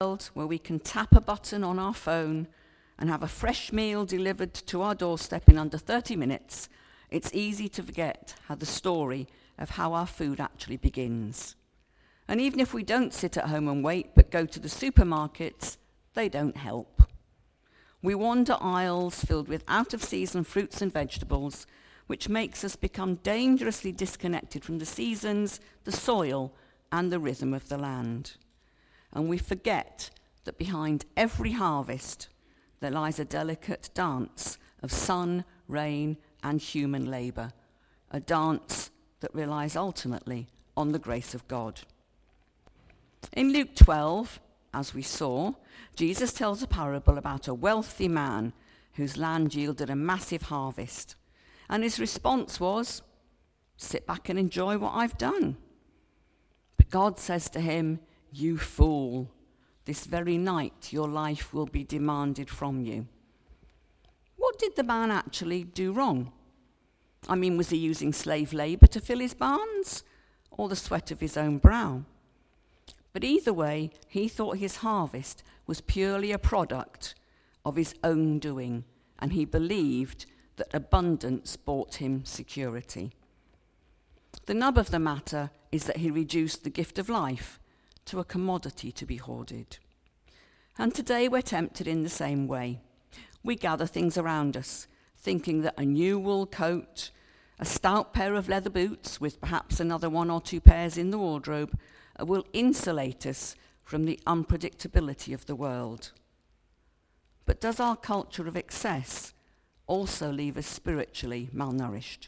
world where we can tap a button on our phone and have a fresh meal delivered to our doorstep in under 30 minutes, it's easy to forget how the story of how our food actually begins. And even if we don't sit at home and wait, but go to the supermarkets, they don't help. We wander aisles filled with out-of-season fruits and vegetables, which makes us become dangerously disconnected from the seasons, the soil, and the rhythm of the land. And we forget that behind every harvest, there lies a delicate dance of sun, rain, and human labour, a dance that relies ultimately on the grace of God. In Luke 12, as we saw, Jesus tells a parable about a wealthy man whose land yielded a massive harvest. And his response was, "Sit back and enjoy what I've done." But God says to him, "You fool, this very night your life will be demanded from you." What did the man actually do wrong? I mean, was he using slave labour to fill his barns, or the sweat of his own brow? But either way, he thought his harvest was purely a product of his own doing, and he believed that abundance brought him security. The nub of the matter is that he reduced the gift of life to a commodity to be hoarded. And today we're tempted in the same way. We gather things around us, thinking that a new wool coat, a stout pair of leather boots with perhaps another 1 or 2 pairs in the wardrobe, will insulate us from the unpredictability of the world. But does our culture of excess also leave us spiritually malnourished?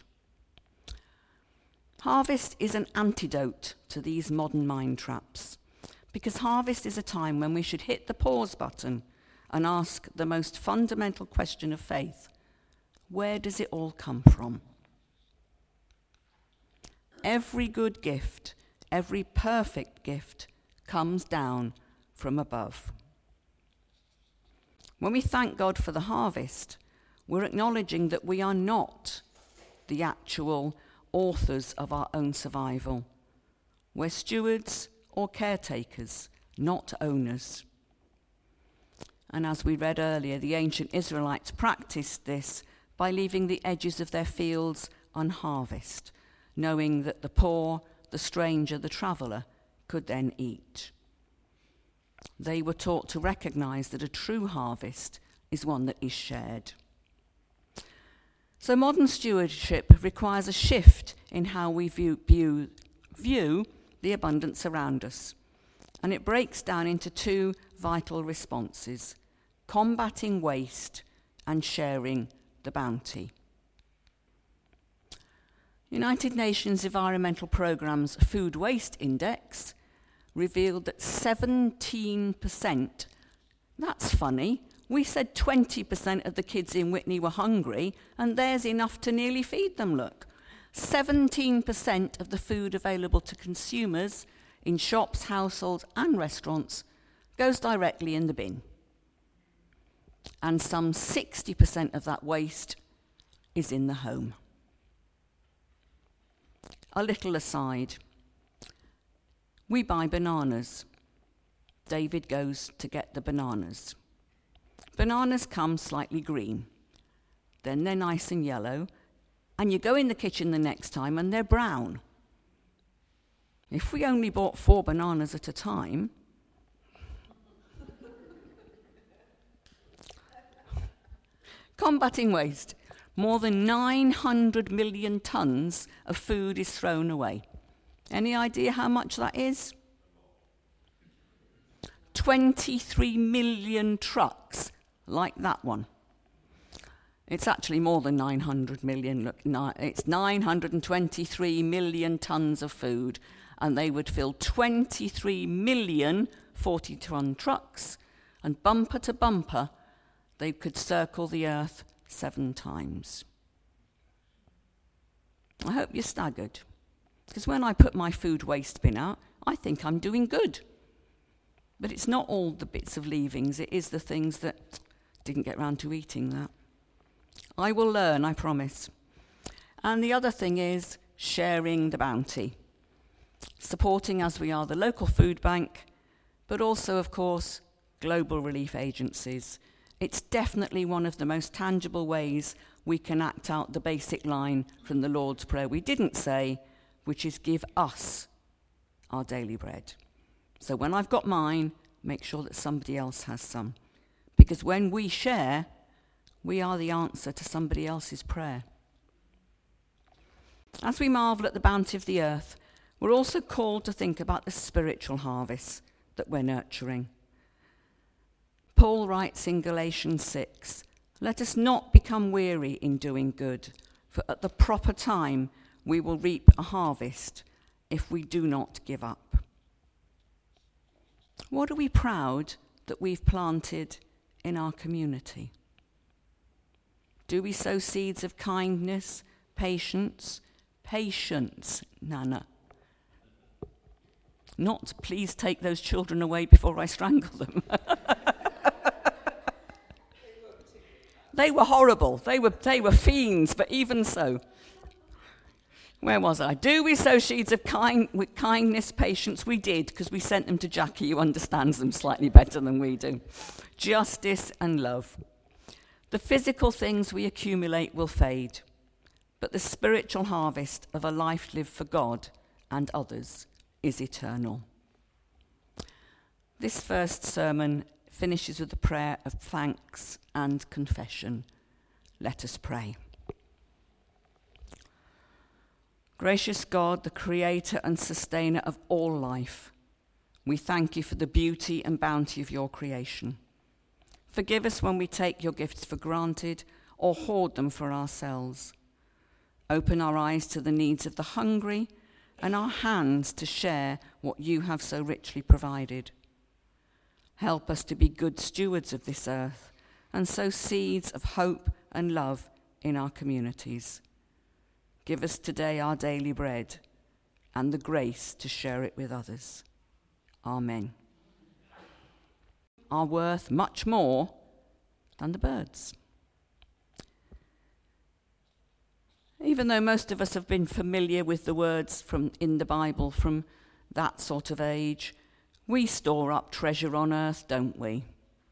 Harvest is an antidote to these modern mind traps, because harvest is a time when we should hit the pause button and ask the most fundamental question of faith: where does it all come from? Every good gift, every perfect gift comes down from above. When we thank God for the harvest, we're acknowledging that we are not the actual authors of our own survival. We're stewards or caretakers, not owners. And as we read earlier, the ancient Israelites practiced this by leaving the edges of their fields unharvested, knowing that the poor, the stranger, the traveller could then eat. They were taught to recognize that a true harvest is one that is shared. So modern stewardship requires a shift in how we view the abundance around us. And it breaks down into 2 vital responses: combating waste and sharing the bounty. United Nations Environmental Programme's Food Waste Index revealed that 17%, that's funny, we said 20% of the kids in Whitney were hungry, and there's enough to nearly feed them, look. 17% of the food available to consumers in shops, households and restaurants goes directly in the bin. And some 60% of that waste is in the home. A little aside. We buy bananas. David goes to get the bananas. Bananas come slightly green. Then they're nice and yellow. And you go in the kitchen the next time and they're brown. If we only bought 4 bananas at a time, combating waste. More than 900 million tons of food is thrown away. Any idea how much that is? 23 million trucks like that one. It's actually more than 900 million. Look, it's 923 million tons of food, and they would fill 23 million 40-ton trucks, and bumper to bumper, they could circle the earth 7 times. I hope you're staggered, because when I put my food waste bin out, I think I'm doing good. But it's not all the bits of leavings, it is the things that didn't get round to eating that. I will learn, I promise. And the other thing is sharing the bounty. Supporting, as we are, the local food bank, but also, of course, global relief agencies. It's definitely one of the most tangible ways we can act out the basic line from the Lord's Prayer we didn't say, which is give us our daily bread. So when I've got mine, make sure that somebody else has some. Because when we share, we are the answer to somebody else's prayer. As we marvel at the bounty of the earth, we're also called to think about the spiritual harvest that we're nurturing. Paul writes in Galatians 6, "Let us not become weary in doing good, for at the proper time we will reap a harvest if we do not give up." What are we proud that we've planted in our community? Do we sow seeds of kindness, patience, Nana? Not, please take those children away before I strangle them. They were horrible. They were fiends, but even so. Where was I? Do we sow seeds of kindness, patience? We did, because we sent them to Jackie, who understands them slightly better than we do. Justice and love. The physical things we accumulate will fade, but the spiritual harvest of a life lived for God and others is eternal. This first sermon finishes with a prayer of thanks and confession. Let us pray. Gracious God, the creator and sustainer of all life, we thank you for the beauty and bounty of your creation. Forgive us when we take your gifts for granted or hoard them for ourselves. Open our eyes to the needs of the hungry and our hands to share what you have so richly provided. Help us to be good stewards of this earth and sow seeds of hope and love in our communities. Give us today our daily bread and the grace to share it with others. Amen. Are worth much more than the birds. Even though most of us have been familiar with the words from in the Bible from that sort of age, we store up treasure on earth, don't we?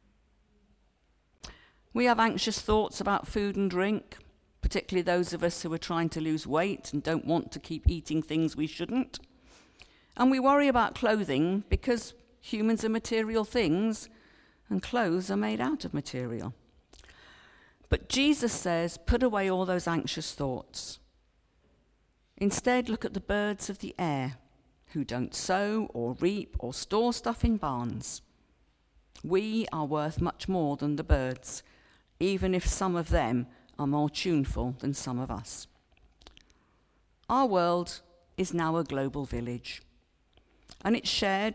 We have anxious thoughts about food and drink, particularly those of us who are trying to lose weight and don't want to keep eating things we shouldn't. And we worry about clothing because humans are material things and clothes are made out of material. But Jesus says, put away all those anxious thoughts. Instead, look at the birds of the air who don't sow or reap or store stuff in barns. We are worth much more than the birds, even if some of them are more tuneful than some of us. Our world is now a global village, and it's shared,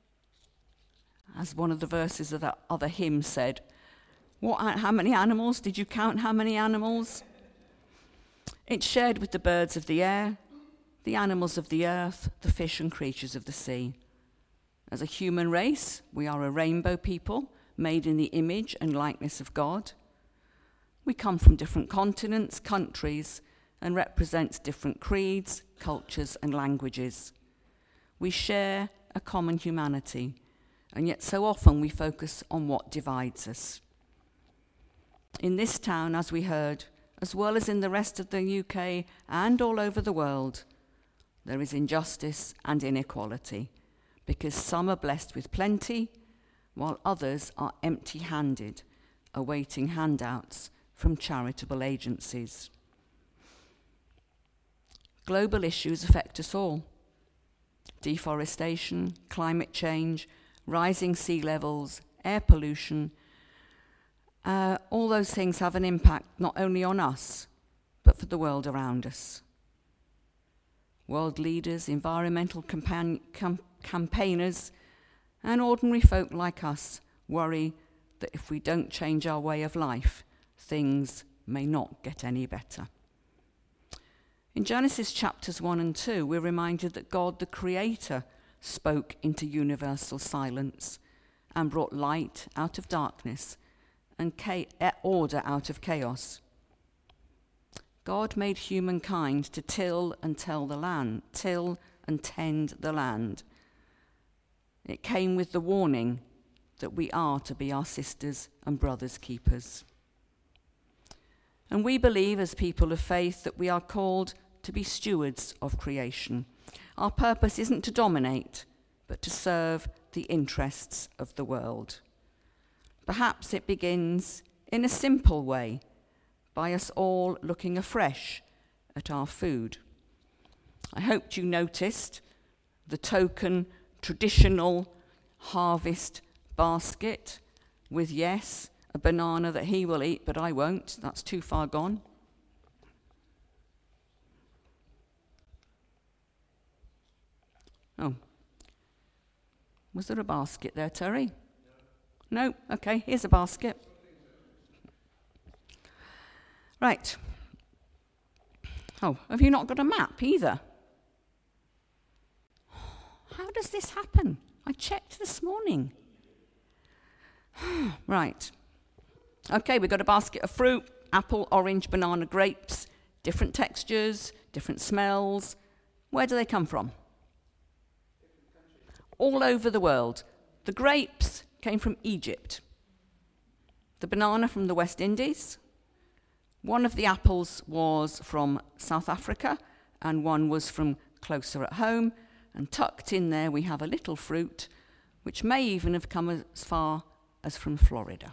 as one of the verses of that other hymn said, how many animals? Did you count how many animals? It's shared with the birds of the air, the animals of the earth, the fish and creatures of the sea. As a human race, we are a rainbow people made in the image and likeness of God. We come from different continents, countries, and represent different creeds, cultures, and languages. We share a common humanity, and yet so often we focus on what divides us. In this town, as we heard, as well as in the rest of the UK and all over the world, there is injustice and inequality, because some are blessed with plenty, while others are empty-handed, awaiting handouts from charitable agencies. Global issues affect us all. Deforestation, climate change, rising sea levels, air pollution, all those things have an impact not only on us, but for the world around us. World leaders, environmental campaigners, and ordinary folk like us worry that if we don't change our way of life, things may not get any better. In Genesis chapters 1 and 2, we're reminded that God, the Creator, spoke into universal silence and brought light out of darkness and order out of chaos. God made humankind to till and tend the land. It came with the warning that we are to be our sisters' and brothers' keepers. And we believe, as people of faith, that we are called to be stewards of creation. Our purpose isn't to dominate, but to serve the interests of the world. Perhaps it begins in a simple way, by us all looking afresh at our food. I hoped you noticed the token traditional harvest basket with, yes, a banana that he will eat, but I won't. That's too far gone. Oh. Was there a basket there, Terry? No? Okay, here's a basket. Right. Oh, have you not got a map either? How does this happen? I checked this morning. Right. Okay, we've got a basket of fruit, apple, orange, banana, grapes, different textures, different smells. Where do they come from? All over the world. The grapes came from Egypt. The banana from the West Indies. One of the apples was from South Africa, and one was from closer at home. And tucked in there we have a little fruit, which may even have come as far as from Florida.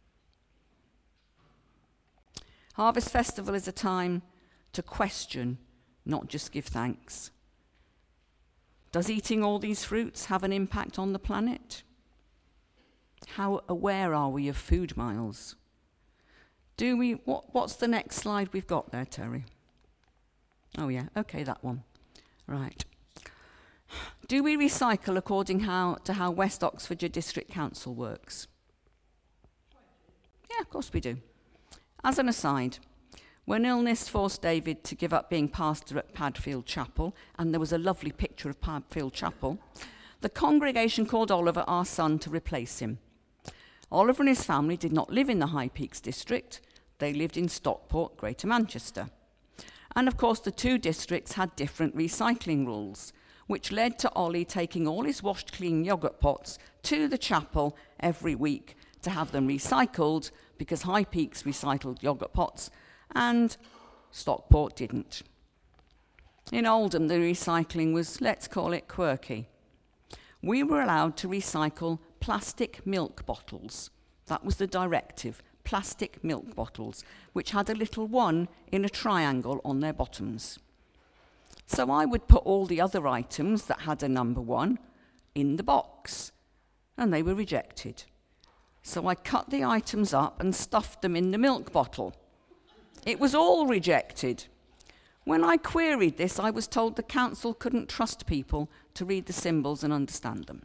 Harvest Festival is a time to question, not just give thanks. Does eating all these fruits have an impact on the planet? How aware are we of food miles? What's the next slide we've got there, Terry? Oh yeah, okay, that one. Right. Do we recycle according to how West Oxfordshire District Council works? Yeah, of course we do. As an aside, when illness forced David to give up being pastor at Padfield Chapel, and there was a lovely picture of Padfield Chapel, the congregation called Oliver, our son, to replace him. Oliver and his family did not live in the High Peaks district. They lived in Stockport, Greater Manchester. And of course, the two districts had different recycling rules, which led to Ollie taking all his washed clean yoghurt pots to the chapel every week to have them recycled, because High Peaks recycled yoghurt pots and Stockport didn't. In Oldham, the recycling was, let's call it, quirky. We were allowed to recycle plastic milk bottles. That was the directive, plastic milk bottles, which had a little 1 in a triangle on their bottoms. So I would put all the other items that had a number 1 in the box, and they were rejected. So I cut the items up and stuffed them in the milk bottle. It was all rejected. When I queried this, I was told the council couldn't trust people to read the symbols and understand them.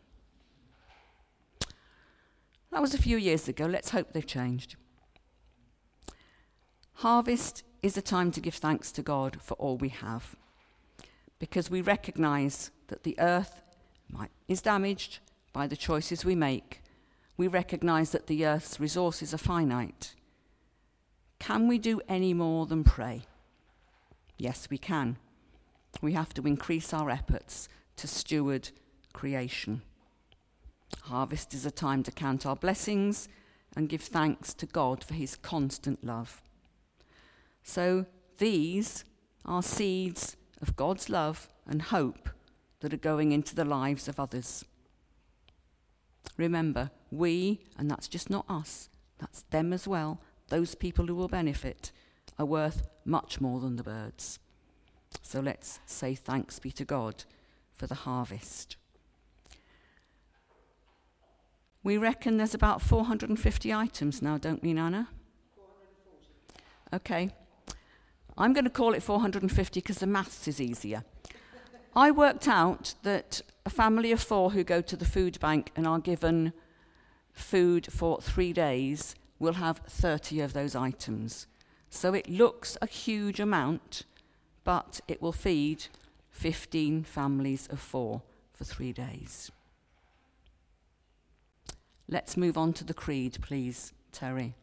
That was a few years ago. Let's hope they've changed. Harvest is a time to give thanks to God for all we have, because we recognise that the earth is damaged by the choices we make. We recognise that the earth's resources are finite. Can we do any more than pray? Yes, we can. We have to increase our efforts to steward creation. Harvest is a time to count our blessings and give thanks to God for his constant love. So these are seeds of God's love and hope that are going into the lives of others. Remember, we, and that's just not us, that's them as well, those people who will benefit, are worth much more than the birds. So let's say thanks be to God for the harvest. We reckon there's about 450 items now, don't we, Nana? 440. Okay. I'm going to call it 450 because the maths is easier. I worked out that a family of 4 who go to the food bank and are given food for 3 days will have 30 of those items. So it looks a huge amount, but it will feed 15 families of 4 for 3 days. Let's move on to the creed, please, Terry.